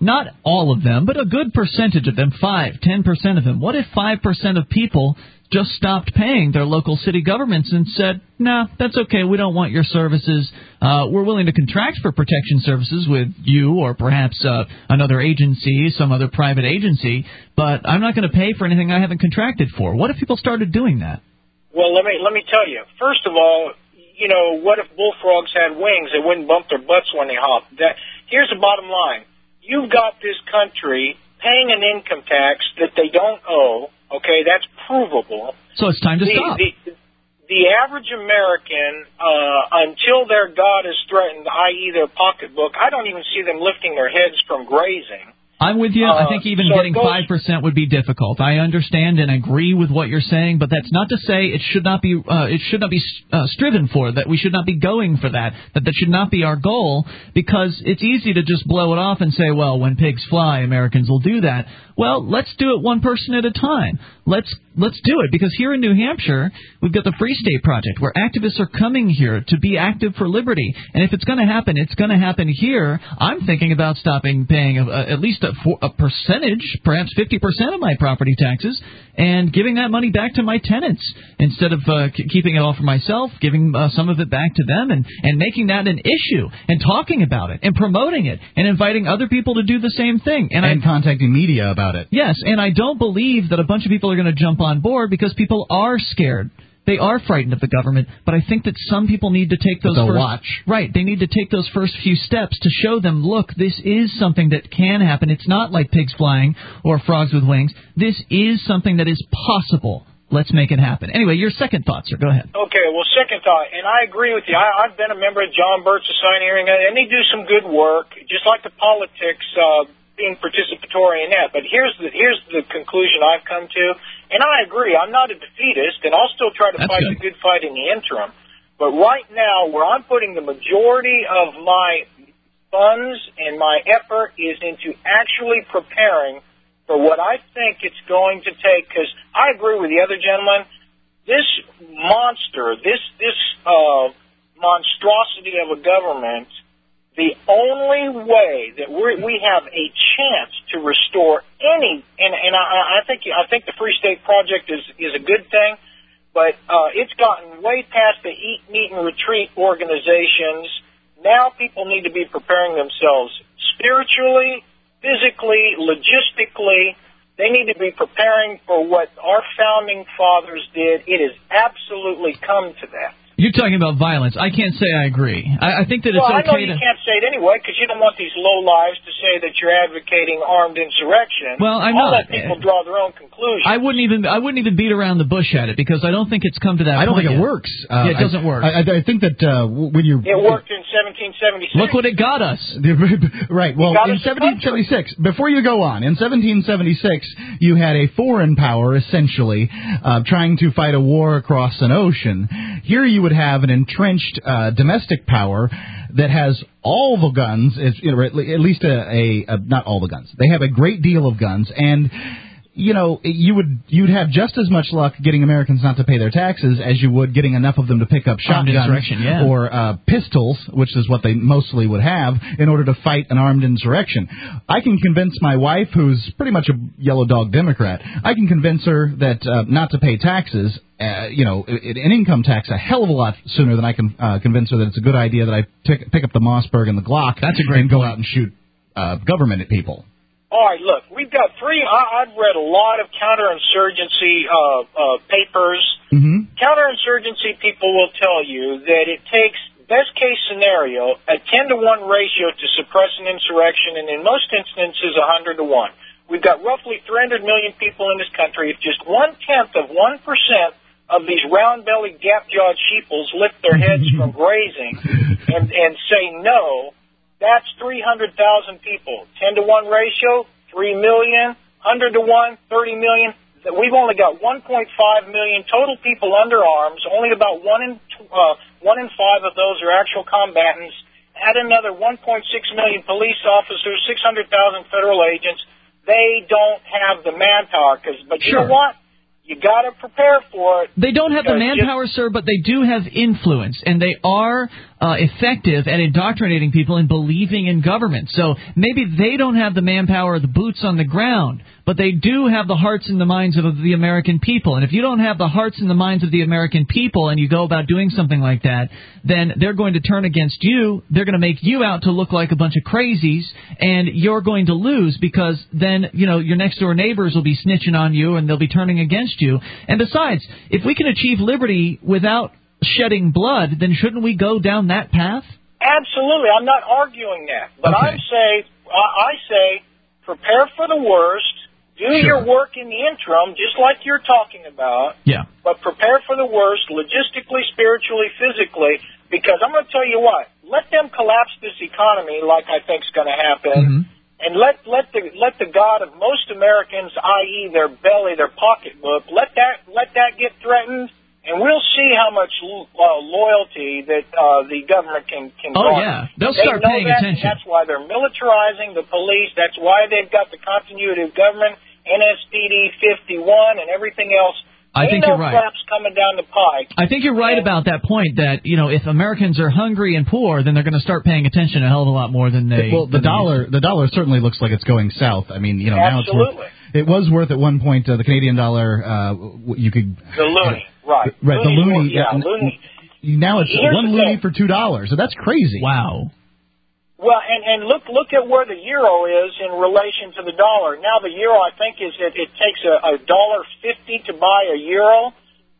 S1: not all of them, but a good percentage of them, five, ten percent of them. What if five percent of people just stopped paying their local city governments and said, nah, that's okay, we don't want your services. Uh, we're willing to contract for protection services with you or perhaps uh, another agency, some other private agency, but I'm not going to pay for anything I haven't contracted for. What if people started doing that?
S16: Well, let me let me tell you. First of all, you know, what if bullfrogs had wings? They wouldn't bump their butts when they hop. That, here's the bottom line. You've got this country paying an income tax that they don't owe. Okay, that's provable.
S1: So it's time to
S16: the,
S1: stop.
S16: The, the average American, uh, until their God is threatened, that is their pocketbook, I don't even see them lifting their heads from grazing.
S1: I'm with you.
S16: Uh,
S1: I think even
S16: so
S1: getting
S16: goes,
S1: five percent would be difficult. I understand and agree with what you're saying, but that's not to say it should not be uh, it should not be uh, striven for, that we should not be going for that, that that should not be our goal, because it's easy to just blow it off and say, well, when pigs fly, Americans will do that. Well, let's do it one person at a time. Let's let's do it, because here in New Hampshire, we've got the Free State Project, where activists are coming here to be active for liberty. And if it's going to happen, it's going to happen here. I'm thinking about stopping paying a, a, at least a, a percentage, perhaps fifty percent of my property taxes, and giving that money back to my tenants instead of uh, k- keeping it all for myself, giving uh, some of it back to them, and, and making that an issue, and talking about it, and promoting it, and inviting other people to do the same thing. And,
S2: and
S1: I,
S2: contacting media about it.
S1: Yes, and I don't believe that a bunch of people are going to jump on board, because people are scared. They are frightened of the government, but I think that some people need to take those
S2: They'll
S1: first,
S2: watch.
S1: Right, they need to take those first few steps to show them, look, this is something that can happen. It's not like pigs flying or frogs with wings. This is something that is possible. Let's make it happen. Anyway, your second thought, sir. Go ahead.
S16: Okay, well, second thought, and I agree with you. I, I've been a member of John Birch Society hearing, and they do some good work, just like the politics, uh, being participatory in that. But here's the here's the conclusion I've come to, and I agree. I'm not a defeatist, and I'll still try to
S1: That's
S16: fight
S1: good.
S16: the good fight in the interim. But right now, where I'm putting the majority of my funds and my effort is into actually preparing for what I think it's going to take, because I agree with the other gentleman. This monster, this this uh, monstrosity of a government, the only way that we we have a chance to restore any, and, and I, I think I think the Free State Project is is a good thing, but uh, it's gotten way past the eat, meet, and retreat organizations. Now people need to be preparing themselves spiritually, physically, logistically. They need to be preparing for what our founding fathers did. It has absolutely come to that.
S1: You're talking about violence. I can't say I agree. I, I think that it's
S16: well,
S1: okay
S16: I know you
S1: to...
S16: can't say it anyway, because you don't want these low lives to say that you're advocating armed insurrection.
S1: Well, I'm
S16: I'll
S1: not.
S16: let people draw their own conclusions.
S1: I wouldn't even I wouldn't even beat around the bush at it, because I don't think it's come to that
S2: I don't
S1: point
S2: think it
S1: yet.
S2: works. Uh,
S1: yeah, it doesn't
S2: I,
S1: work.
S2: I, I think that uh, when you
S16: It worked in seventeen seventy-six.
S1: Look what it got us.
S2: Right. Well, in seventeen seventy-six, before you go on, in seventeen seventy-six, you had a foreign power, essentially, uh, trying to fight a war across an ocean. Here you would have an entrenched uh, domestic power that has all the guns, is, you know, at least a, a, a, not all the guns. They have a great deal of guns, and... You know, you would you'd have just as much luck getting Americans not to pay their taxes as you would getting enough of them to pick up
S1: Armed
S2: shotguns
S1: insurrection, yeah.
S2: or uh, pistols, which is what they mostly would have, in order to fight an armed insurrection. I can convince my wife, who's pretty much a yellow dog Democrat, I can convince her that uh, not to pay taxes, uh, you know, an income tax a hell of a lot sooner than I can uh, convince her that it's a good idea that I pick, pick up the Mossberg and the Glock.
S1: That's a great
S2: and go
S1: point.
S2: out and shoot uh, government at people.
S16: All right, look, we've got three. I, I've read a lot of counterinsurgency uh, uh, papers.
S2: Mm-hmm.
S16: Counterinsurgency people will tell you that it takes, best case scenario, a ten to one ratio to suppress an insurrection, and in most instances, one hundred to one. We've got roughly three hundred million people in this country. If just one-tenth of one percent of these round-bellied, gap-jawed sheeples lift their heads from grazing and, and say no, that's three hundred thousand people. ten to one ratio, three million. one hundred to one, thirty million. We've only got one point five million total people under arms. Only about one in, uh, one in five of those are actual combatants. Add another one point six million police officers, six hundred thousand federal agents. They don't have the manpower. Cause, but you
S1: Sure.
S16: know what? You got to prepare for it.
S1: They don't have the
S16: because
S1: manpower, sir, but they do have influence, and they are uh, effective at indoctrinating people and believing in government. So maybe they don't have the manpower or the boots on the ground, but they do have the hearts and the minds of the American people. And if you don't have the hearts and the minds of the American people and you go about doing something like that, then they're going to turn against you. They're going to make you out to look like a bunch of crazies, and you're going to lose because then, you know, your next-door neighbors will be snitching on you and they'll be turning against you. And besides, if we can achieve liberty without shedding blood, then shouldn't we go down that path?
S16: Absolutely. I'm not arguing that. But
S1: okay.
S16: I say, I say, prepare for the worst. Do
S1: sure.
S16: your work in the interim, just like you're talking about.
S1: Yeah.
S16: But prepare for the worst, logistically, spiritually, physically, because I'm going to tell you what, let them collapse this economy like I think is going to happen,
S1: mm-hmm.
S16: and let let the let the God of most Americans, that is their belly, their pocketbook, let that let that get threatened, and we'll see how much uh, loyalty that uh, the government can can.
S1: Oh
S16: garner.
S1: yeah, they'll
S16: they
S1: start
S16: know
S1: paying
S16: that,
S1: attention.
S16: That's why they're militarizing the police. That's why they've got the continuity of government, N S P D fifty-one, and everything else.
S1: I think
S16: no
S1: you're right.
S16: Crap's coming down the pike.
S1: I think you're right
S16: and,
S1: about that point that, you know, if Americans are hungry and poor, then they're going to start paying attention a hell of a lot more than they.
S2: Well, the dollar, the dollar certainly looks like it's going south. I mean, you know, now
S16: absolutely.
S2: it's worth. It was worth at one point uh, the Canadian dollar. Uh, you could
S16: the loonie, uh, right?
S2: Right,
S16: Looney's
S2: the loonie.
S16: Worth, yeah,
S2: yeah,
S16: loonie.
S2: Now it's
S16: Here's
S2: one loonie for two dollars. So that's crazy.
S1: Wow.
S16: Well, and, and look look at where the euro is in relation to the dollar. Now the euro, I think, is it, it takes a, a dollar fifty to buy a euro.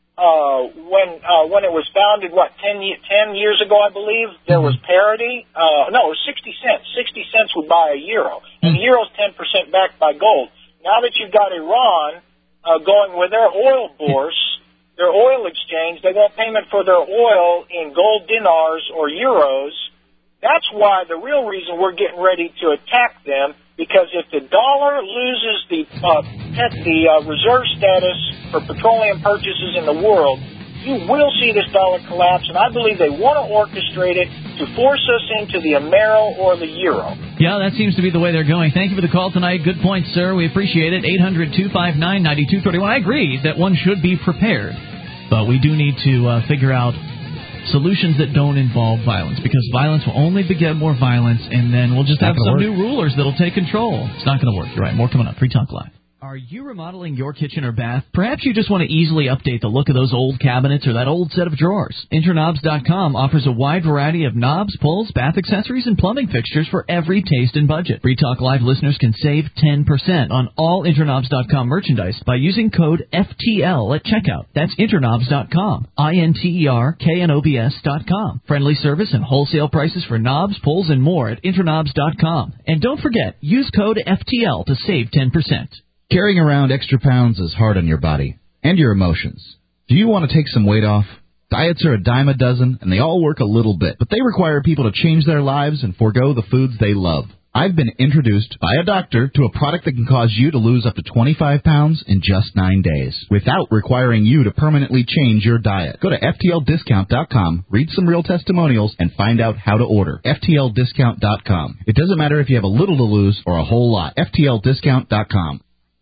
S16: Uh, when uh, when it was founded, what ten, ten years ago, I believe there was parity. Uh, no, it was sixty cents. Sixty cents would buy a euro, and the euro's ten percent backed by gold. Now that you've got Iran uh, going with their oil bourse, their oil exchange, they want payment for their oil in gold dinars or euros. That's why the real reason we're getting ready to attack them, because if the dollar loses the uh, the uh, reserve status for petroleum purchases in the world, you will see this dollar collapse, and I believe they want to orchestrate it to force us into the Amero or the Euro.
S1: Yeah, that seems to be the way they're going. Thank you for the call tonight. Good point, sir. We appreciate it. eight hundred two five nine nine two three one. I agree that one should be prepared, but we do need to uh, figure out solutions that don't involve violence, because violence will only beget more violence, and then we'll just have some work. new rulers that'll take control. It's not going to work. You're right. More coming up. Free Talk Live. Are you remodeling your kitchen or bath? Perhaps you just want to easily update the look of those old cabinets or that old set of drawers. Interknobs dot com offers a wide variety of knobs, pulls, bath accessories, and plumbing fixtures for every taste and budget. Free Talk Live listeners can save ten percent on all Interknobs dot com merchandise by using code F T L at checkout. That's Interknobs dot com. I N T E R K N O B S dot com. Friendly service and wholesale prices for knobs, pulls, and more at Interknobs dot com. And don't forget, use code F T L to save ten percent.
S2: Carrying around extra pounds is hard on your body and your emotions. Do you want to take some weight off? Diets are a dime a dozen, and they all work a little bit, but they require people to change their lives and forego the foods they love. I've been introduced by a doctor to a product that can cause you to lose up to twenty-five pounds in just nine days without requiring you to permanently change your diet. Go to F T L discount dot com, read some real testimonials, and find out how to order. F T L discount dot com. It doesn't matter if you have a little to lose or a whole lot. F T L discount dot com.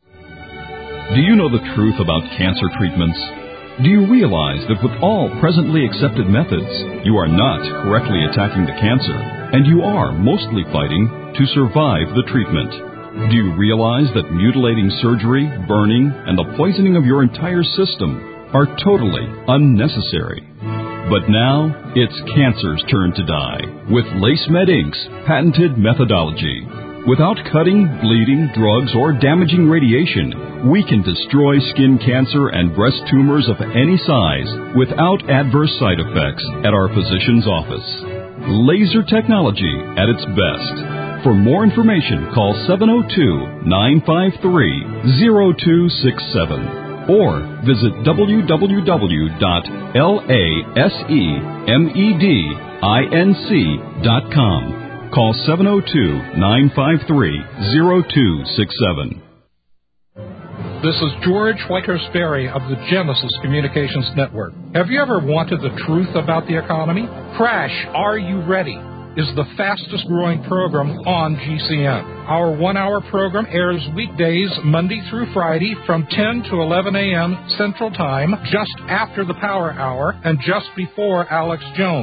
S17: Do you know the truth about cancer treatments? Do you realize that with all presently accepted methods, you are not correctly attacking the cancer, and you are mostly fighting to survive the treatment? Do you realize that mutilating surgery, burning, and the poisoning of your entire system are totally unnecessary? But now, it's cancer's turn to die with LaceMed Incorporated's patented methodology. Without cutting, bleeding, drugs, or damaging radiation, we can destroy skin cancer and breast tumors of any size without adverse side effects at our physician's office. Laser technology at its best. For more information, call seven oh two, nine five three, oh two six seven or visit w w w dot lasemedinc dot com. Call seven oh two, nine five three, oh two six seven.
S18: This is George Whitehurst-Berry of the Genesis Communications Network. Have you ever wanted the truth about the economy? Crash, Are You Ready? Is the fastest growing program on G C N. Our one-hour program airs weekdays Monday through Friday from ten to eleven a.m. Central Time, just after the Power Hour and just before Alex Jones.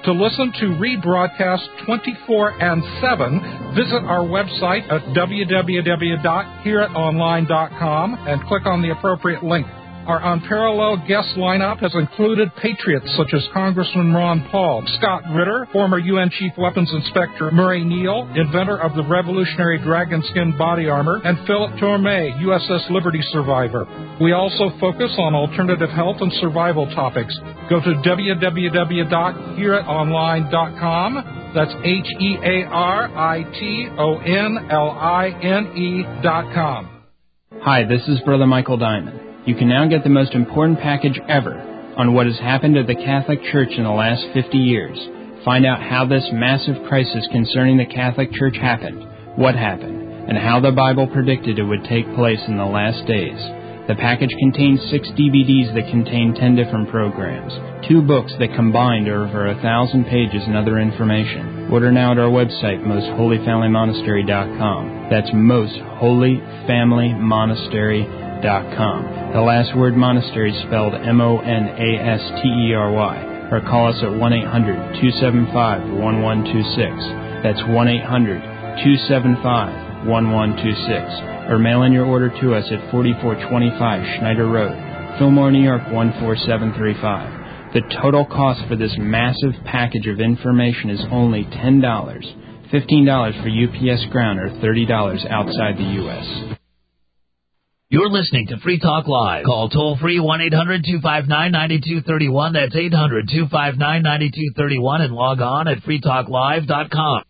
S18: To listen to rebroadcasts twenty-four and seven, visit our website at w w w dot hear it online dot com and click on the appropriate link. Our unparalleled guest lineup has included patriots such as Congressman Ron Paul, Scott Ritter, former U N Chief Weapons Inspector Murray Neal, inventor of the revolutionary dragon skin body armor, and Philip Tormé, U S S Liberty survivor. We also focus on alternative health and survival topics. Go to w w w dot hear it online dot com. That's H E A R I T O N L I N E dot com.
S19: Hi, this is Brother Michael Diamond. You can now get the most important package ever on what has happened to the Catholic Church in the last fifty years. Find out how this massive crisis concerning the Catholic Church happened, what happened, and how the Bible predicted it would take place in the last days. The package contains six D V Ds that contain ten different programs, two books that combined are over a thousand pages and other information. Order now at our website, most holy family monastery dot com. That's most holy family monastery dot com. The last word monastery is spelled M O N A S T E R Y. Or call us at one eight hundred two seven five one one two six. That's one eight hundred two seven five one one two six. Or mail in your order to us at forty-four twenty-five Schneider Road, Fillmore, New York one four seven three five. The total cost for this massive package of information is only ten dollars. fifteen dollars for U P S ground or thirty dollars outside the U S
S7: You're listening to Free Talk Live. Call toll-free one eight hundred two five nine nine two three one. That's eight hundred two five nine nine two three one. And log on at free talk live dot com.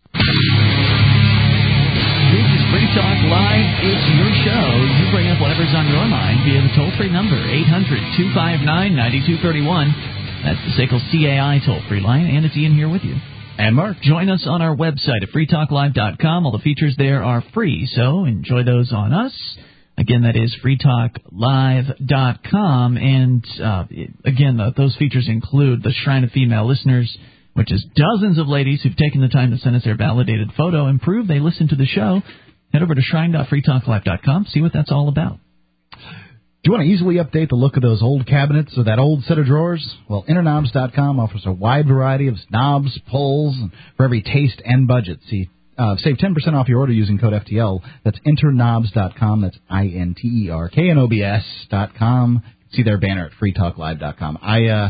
S1: This is Free Talk Live. It's your show. You bring up whatever's on your mind via the toll-free number, eight hundred two five nine nine two three one. That's the S A C L C A I toll-free line. And it's Ian here with you.
S2: And Mark.
S1: Join us on our website at free talk live dot com. All the features there are free, so enjoy those on us. Again, that is free talk live dot com. And, uh, again, the, those features include the Shrine of Female Listeners, which is dozens of ladies who've taken the time to send us their validated photo and prove they listen to the show. Head over to shrine dot free talk live dot com, see what that's all about.
S2: Do you want to easily update the look of those old cabinets or that old set of drawers? Well, interknobs dot com offers a wide variety of knobs, pulls, for every taste and budget. See, uh, save ten percent off your order using code F T L. That's interknobs dot com. That's I N T E R K N O B S dot com. See their banner at free talk live dot com. I, uh...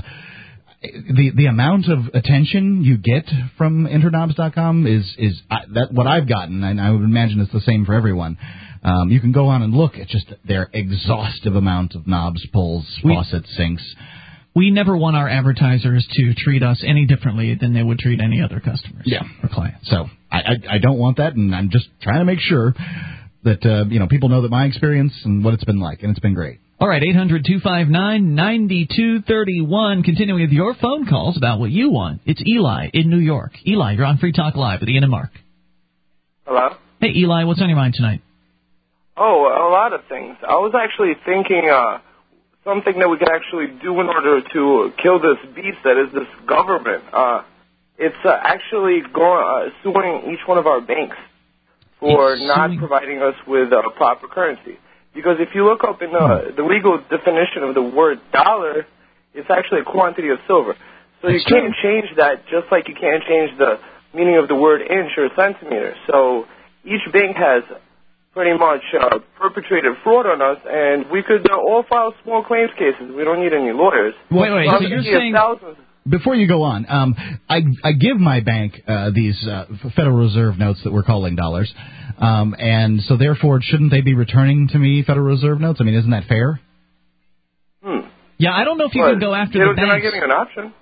S2: The the amount of attention you get from interknobs dot com is is uh, that what I've gotten, and I would imagine it's the same for everyone. Um, you can go on and look at just their exhaustive amount of knobs, pulls, we, faucets, sinks.
S1: We never want our advertisers to treat us any differently than they would treat any other customers
S2: yeah.
S1: or clients.
S2: So I, I I don't want that, and I'm just trying to make sure that uh, you know people know that my experience and what it's been like, and it's been great.
S1: All right, eight hundred two five nine nine two three one. Continuing with your phone calls about what you want. It's Eli in New York. Eli, you're on Free Talk Live with Ian and Mark.
S20: Hello?
S1: Hey, Eli, what's on your mind tonight?
S20: Oh, a lot of things. I was actually thinking uh, something that we could actually do in order to kill this beast that is this government. Uh, it's uh, actually going, uh, suing each one of our banks for
S1: it's
S20: not
S1: suing.
S20: providing us with uh, proper currency. Because if you look up in the, the legal definition of the word dollar, it's actually a quantity of silver. So
S1: That's
S20: you can't
S1: true.
S20: change that just like you can't change the meaning of the word inch or centimeter. So each bank has pretty much uh, perpetrated fraud on us, and we could uh, all file small claims cases. We don't need any lawyers.
S2: Wait, wait,
S20: so
S2: so you're saying...
S20: Thousands.
S2: Before you go on, um, I, I give my bank uh, these uh, Federal Reserve notes that we're calling dollars, um, and so therefore shouldn't they be returning to me Federal Reserve notes? I mean, isn't that fair?
S20: Hmm.
S1: Yeah, I don't know if you
S20: But
S1: can go after
S20: they're,
S1: the
S20: they're not
S1: banks.
S20: giving an option.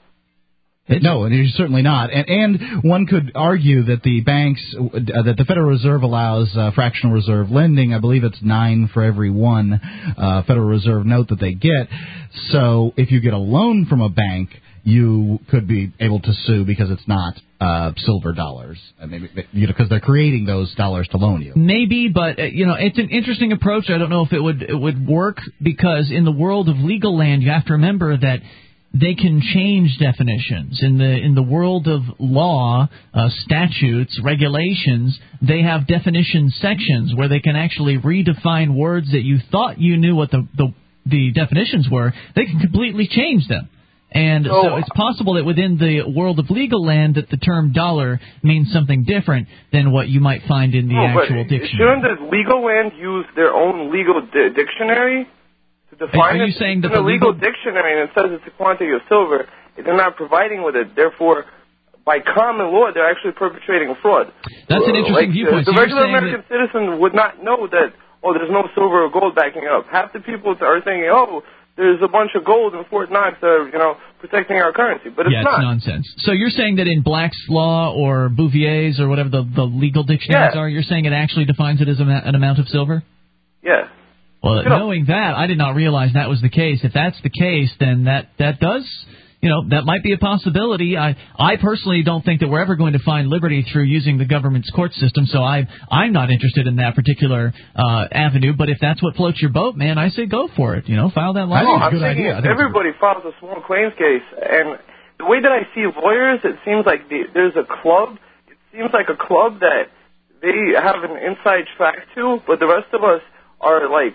S2: No, it is certainly not. And, and one could argue that the banks, uh, that the Federal Reserve allows uh, fractional reserve lending. I believe it's nine for every one uh, Federal Reserve note that they get. So if you get a loan from a bank, you could be able to sue because it's not uh, silver dollars. Uh, maybe you know, because they're creating those dollars to loan you.
S1: Maybe, but uh, you know, it's an interesting approach. I don't know if it would it would work because in the world of legal land, you have to remember that they can change definitions. In the in the world of law, uh, statutes, regulations, they have definition sections where they can actually redefine words that you thought you knew what the the, the definitions were. They can completely change them. And
S20: So-
S1: so it's possible that within the world of legal land that the term dollar means something different than what you might find in the
S20: No, but
S1: actual dictionary.
S20: shouldn't the legal land use their own legal di- dictionary to define
S1: Are you
S20: it?
S1: saying that
S20: in the
S1: the
S20: legal
S1: legal-
S20: dictionary and it says it's a quantity of silver, they're not providing with it. Therefore, by common law, they're actually perpetrating a fraud.
S1: That's an interesting
S20: like,
S1: viewpoint.
S20: The
S1: So you're
S20: regular
S1: saying
S20: American citizen would not know that, oh, there's no silver or gold backing it up. Half the people are thinking, oh, there's a bunch of gold in Fort Knox that are, you know, protecting our currency. But it's
S1: yeah,
S20: not.
S1: it's nonsense. So you're saying that in Black's Law or Bouvier's or whatever the, the legal dictionaries
S20: Yeah.
S1: are, you're saying it actually defines it as a, an amount of silver?
S20: Yeah.
S1: Well,
S20: You know-
S1: knowing that, I did not realize that was the case. If that's the case, then that, that does, you know, that might be a possibility. I I personally don't think that we're ever going to find liberty through using the government's court system, so I, I'm not interested in that particular uh, avenue. But if that's what floats your boat, man, I say go for it. You know, file that
S20: No,
S1: lawsuit.
S20: I'm thinking if everybody files a small claims case, and the way that I see lawyers, it seems like the, there's a club. It seems like a club that they have an inside track to, but the rest of us are like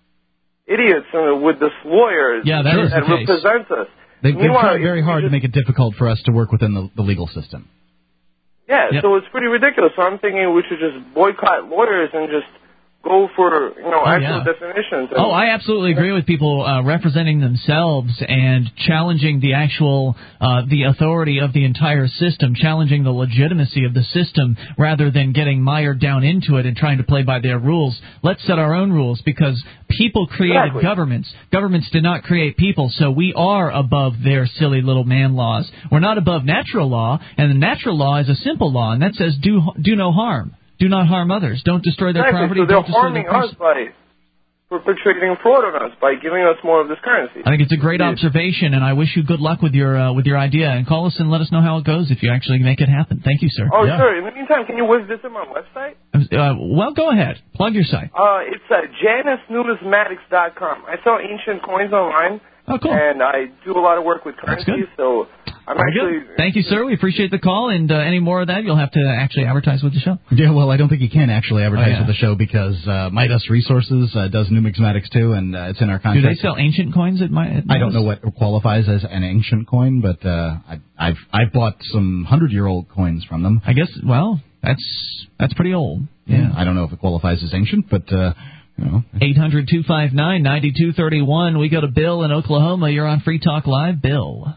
S20: idiots uh, with this lawyer
S2: Yeah, that is the
S20: that
S2: case.
S20: represents us.
S2: They've, they've
S20: Meanwhile,
S2: tried very
S20: if you
S2: hard to
S20: just-
S2: make it difficult for us to work within the, the legal system.
S20: Yeah,
S2: Yep.
S20: so it's pretty ridiculous. So I'm thinking we should just boycott lawyers and just go for, you know,
S1: Oh,
S20: actual
S1: yeah.
S20: definitions. And,
S1: Oh, I absolutely agree with people uh, representing themselves and challenging the actual uh, the authority of the entire system, challenging the legitimacy of the system rather than getting mired down into it and trying to play by their rules. Let's set our own rules because people created
S20: Exactly.
S1: governments. Governments did not create people, so we are above their silly little man laws. We're not above natural law, and the natural law is a simple law, and that says do do no harm. Do not harm others. Don't destroy their
S20: exactly.
S1: property.
S20: So they're
S1: Don't destroy their
S20: harming us by perpetrating fraud on us by giving us more of this currency.
S1: I think it's a great observation, and I wish you good luck with your uh, with your idea. And call us and let us know how it goes if you actually make it happen. Thank you, sir.
S20: Oh, sure. In the meantime, can you whiz visit my website?
S1: Uh, well, go ahead. Plug your site.
S20: Uh, it's at janice numismatics dot com. I sell ancient coins online.
S1: Oh, cool.
S20: And I do a lot of work with
S1: That's
S20: currency, so I'm
S1: Very
S20: actually...
S1: good. Thank you, sir. We appreciate the call, and uh, any more of that, you'll have to actually advertise with the show.
S2: Yeah, well, I don't think you can actually advertise
S1: Oh, yeah.
S2: with the show because uh, Midas Resources uh, does numismatics too, and uh, it's in our
S1: Do
S2: contract.
S1: they sell ancient coins at my? At
S2: I don't
S1: Midas?
S2: know what qualifies as an ancient coin, but uh, I, I've I've bought some hundred-year-old coins from them.
S1: I guess. Well, that's that's pretty old. Yeah.
S2: I don't know if it qualifies as ancient, but uh, you know.
S1: eight hundred two five nine nine two three one. We go to Bill in Oklahoma. You're on Free Talk Live. Bill.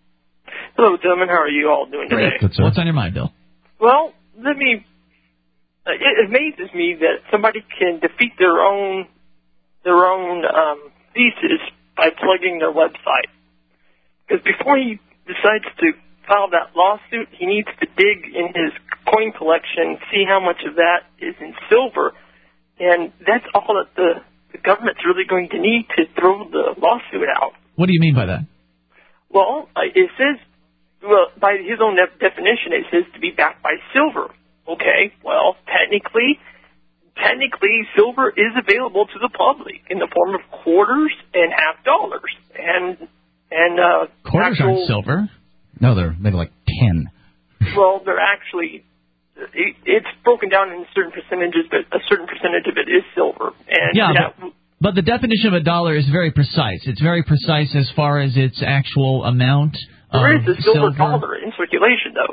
S21: Hello, gentlemen. How are you all doing today?
S1: What's on your mind, Bill?
S21: Well, let me. Uh, it amazes me that somebody can defeat their own their own um, thesis by plugging their website. Because before he decides to file that lawsuit, he needs to dig in his coin collection, see how much of that is in silver, and that's all that the, the government's really going to need to throw the lawsuit out.
S1: What do you mean by that?
S21: Well, uh, it says, well, by his own def- definition, it says to be backed by silver. Okay, well, technically, technically, silver is available to the public in the form of quarters and half dollars, and and uh,
S1: Quarters
S21: actual,
S1: aren't silver.
S2: No, they're maybe like ten.
S21: Well, they're actually. It, it's broken down in certain percentages, but a certain percentage of it is silver. And
S1: Yeah,
S21: that,
S1: but, but the definition of a dollar is very precise. It's very precise as far as its actual amount
S21: there
S1: of
S21: is a silver,
S1: silver.
S21: dollar in circulation, though.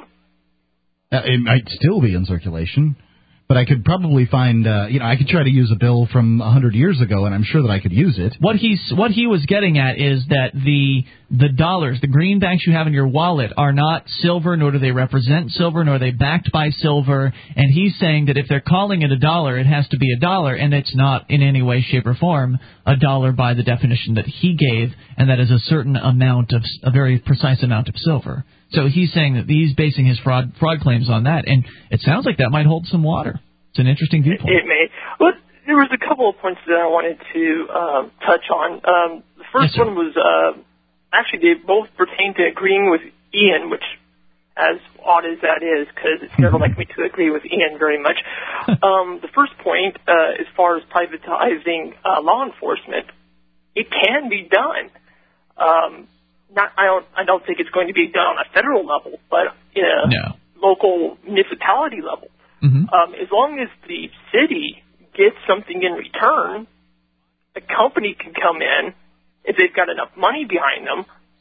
S2: Uh, it might still be in circulation, but I could probably find, uh, you know, I could try to use a bill from a hundred years ago, and I'm sure that I could use it.
S1: What he's what he was getting at is that the the dollars, the greenbacks you have in your wallet, are not silver, nor do they represent silver, nor are they backed by silver. And he's saying that if they're calling it a dollar, it has to be a dollar, and it's not in any way, shape, or form a dollar by the definition that he gave, and that is a certain amount of a very precise amount of silver. So he's saying that he's basing his fraud fraud claims on that, and it sounds like that might hold some water. It's an interesting viewpoint.
S21: It may. Well, there was a couple of points that I wanted to um, touch on. Um, the first
S1: Yes, sir.
S21: one was uh, actually they both pertain to agreeing with Ian, which, as odd as that is, because it's never like me to agree with Ian very much. um, the first point, uh, as far as privatizing uh, law enforcement, it can be done. Um, not, I don't. I don't think it's going to be done on a federal level, but in a
S1: No.
S21: local municipality level.
S1: Mm-hmm.
S21: Um, as long as the city gets something in return, a company can come in, if they've got enough money behind them,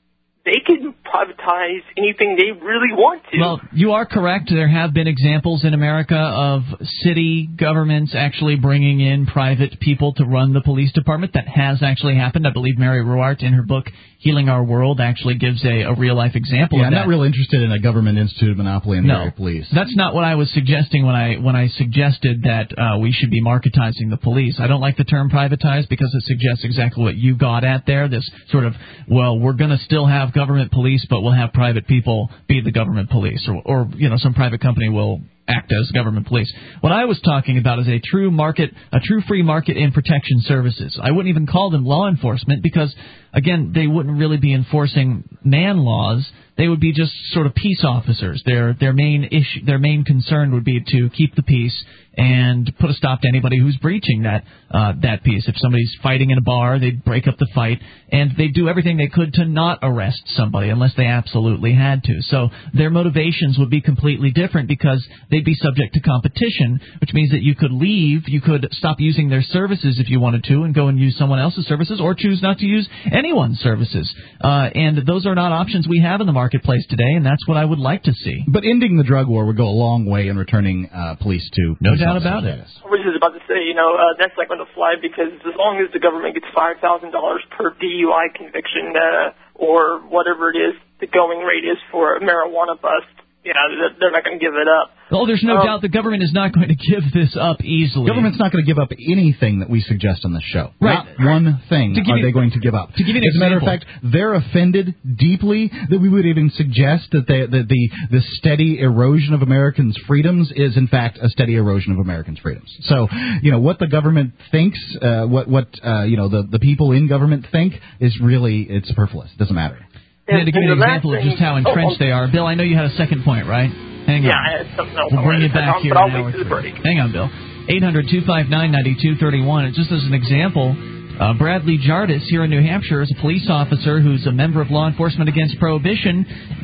S21: they can privatize anything they really want to.
S1: Well, you are correct. There have been examples in America of city governments actually bringing in private people to run the police department. That has actually happened. I believe Mary Ruwart, in her book Healing Our World, actually gives a, a real-life example
S2: yeah,
S1: of
S2: I'm
S1: that.
S2: not real interested in a government-instituted monopoly in the
S1: No,
S2: area of police.
S1: That's not what I was suggesting when I when I suggested that uh, we should be marketizing the police. I don't like the term privatized because it suggests exactly what you got at there, this sort of, well, we're going to still have government police, but we'll have private people be the government police, or, or you know, some private company will act as government police. What I was talking about is a true market, a true free market in protection services. I wouldn't even call them law enforcement because, again, they wouldn't really be enforcing man laws. They would be just sort of peace officers. Their their main issue, their main concern would be to keep the peace and put a stop to anybody who's breaching that uh, that peace. If somebody's fighting in a bar, they'd break up the fight, and they'd do everything they could to not arrest somebody unless they absolutely had to. So their motivations would be completely different because they'd be subject to competition, which means that you could leave, you could stop using their services if you wanted to and go and use someone else's services, or choose not to use anyone's services. Uh, and those are not options we have in the marketplace today, and that's what I would like to see.
S2: But ending the drug war would go a long way in returning uh, police to...
S1: No doubt about it.
S21: I was just about to say, you know, uh, that's not going to fly because as long as the government gets five thousand dollars per D U I conviction uh, or whatever it is the going rate is for a marijuana bust, yeah, they're not going to give it up.
S1: Oh, there's no
S21: um,
S1: doubt the government is not going to give this up easily.
S2: Government's not going to give up anything that we suggest on the show.
S1: Right.
S2: Not one thing
S1: To give
S2: are
S1: you-
S2: they going to give up.
S1: to give you an
S2: As a matter of
S1: example-
S2: fact, they're offended deeply that we would even suggest that, they, that the, the steady erosion of Americans' freedoms is, in fact, a steady erosion of Americans' freedoms. So, you know, what the government thinks, uh, what, what uh, you know, the, the people in government think is really, it's superfluous. It doesn't matter.
S1: Yeah, to give you an
S21: And the last
S1: example of
S21: thing-
S1: just how entrenched
S21: oh,
S1: they are. Bill, I know you had a second point, right? Hang
S21: yeah,
S1: on.
S21: I had something else.
S1: We'll
S21: I
S1: bring
S21: wanted
S1: you
S21: to touch
S1: back
S21: on,
S1: here
S21: but I'll
S1: in an
S21: wait
S1: hour
S21: for the
S1: three.
S21: break.
S1: Hang on, Bill. eight hundred two five nine nine two three one. And just as an example, uh, Bradley Jardis here in New Hampshire is a police officer who's a member of Law Enforcement Against Prohibition,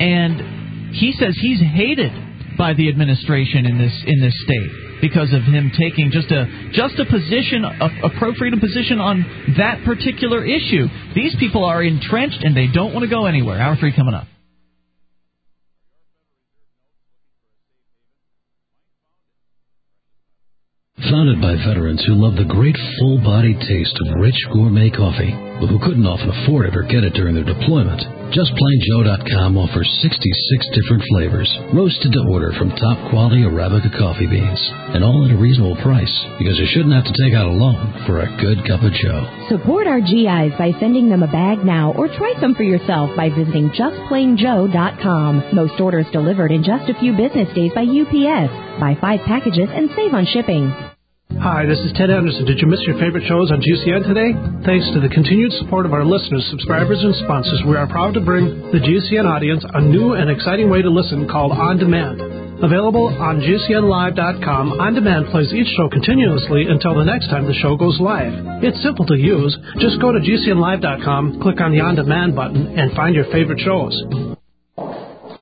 S1: and he says he's hated by the administration in this in this state because of him taking just a just a position, a, a pro-freedom position on that particular issue. These people are entrenched and they don't want to go anywhere. Hour three coming up.
S3: Founded by veterans who love the great full-bodied taste of rich gourmet coffee, but who couldn't often afford it or get it during their deployment, just plain joe dot com offers sixty-six different flavors, roasted to order from top-quality Arabica coffee beans, and all at a reasonable price, because you shouldn't have to take out a loan for a good cup of joe.
S22: Support our G Is by sending them a bag now, or try some for yourself by visiting just plain joe dot com. Most orders delivered in just a few business days by U P S. Buy five packages and save on shipping.
S23: Hi, this is Ted Anderson. Did you miss your favorite shows on G C N today? Thanks to the continued support of our listeners, subscribers, and sponsors, we are proud to bring the G C N audience a new and exciting way to listen called On Demand. Available on G C N live dot com, On Demand plays each show continuously until the next time the show goes live. It's simple to use. Just go to G C N live dot com, click on the On Demand button, and find your favorite shows.